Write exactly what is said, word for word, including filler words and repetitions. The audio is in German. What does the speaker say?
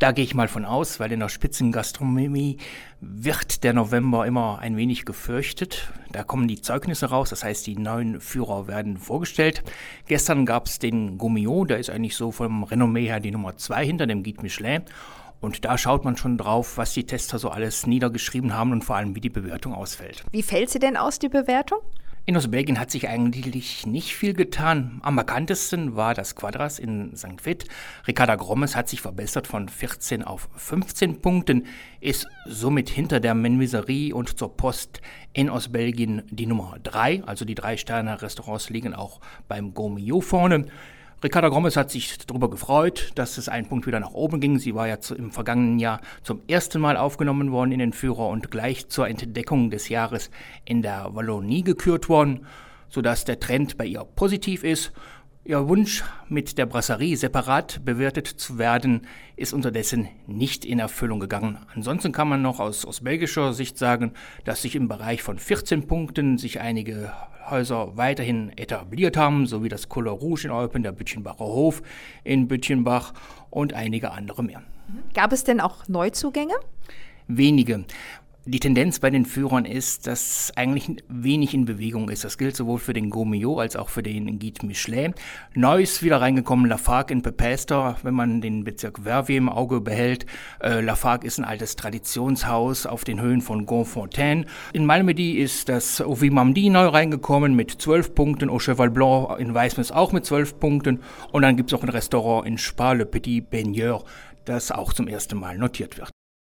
Da gehe ich mal von aus, weil in der Spitzengastronomie wird der November immer ein wenig gefürchtet. Da kommen die Zeugnisse raus, das heißt, die neuen Führer werden vorgestellt. Gestern gab es den Gourmillot, der ist eigentlich so vom Renommee her die Nummer zwei hinter dem Guide Michelin. Und da schaut man schon drauf, was die Tester so alles niedergeschrieben haben und vor allem, wie die Bewertung ausfällt. Wie fällt sie denn aus, die Bewertung? In Ostbelgien hat sich eigentlich nicht viel getan. Am markantesten war das Quadras in Sankt Vith. Ricarda Grommes hat sich verbessert von vierzehn auf fünfzehn Punkten, ist somit hinter der Menuiserie und zur Post in Ostbelgien die Nummer drei. Also die Drei-Sterne-Restaurants liegen auch beim Gourmillot vorne. Ricarda Grommes hat sich darüber gefreut, dass es einen Punkt wieder nach oben ging. Sie war ja zu, im vergangenen Jahr zum ersten Mal aufgenommen worden in den Führer und gleich zur Entdeckung des Jahres in der Wallonie gekürt worden, sodass der Trend bei ihr positiv ist. Ihr Wunsch, mit der Brasserie separat bewertet zu werden, ist unterdessen nicht in Erfüllung gegangen. Ansonsten kann man noch aus, aus belgischer Sicht sagen, dass sich im Bereich von vierzehn Punkten sich einige Häuser weiterhin etabliert haben, sowie das Couleur Rouge in Eupen, der Bütchenbacher Hof in Bütchenbach und einige andere mehr. Gab es denn auch Neuzugänge? Wenige. Die Tendenz bei den Führern ist, dass eigentlich wenig in Bewegung ist. Das gilt sowohl für den Gourmillot als auch für den Guide Michelin. Neu ist wieder reingekommen Lafargue in Pepester, wenn man den Bezirk Verviers im Auge behält. Äh, Lafargue ist ein altes Traditionshaus auf den Höhen von Gonfontaine. In Malmedy ist das Au Vieux-Marmedy neu reingekommen mit zwölf Punkten. Au Cheval Blanc in Weismes auch mit zwölf Punkten. Und dann gibt es auch ein Restaurant in Spa, Le Petit Baigneur, das auch zum ersten Mal notiert wird.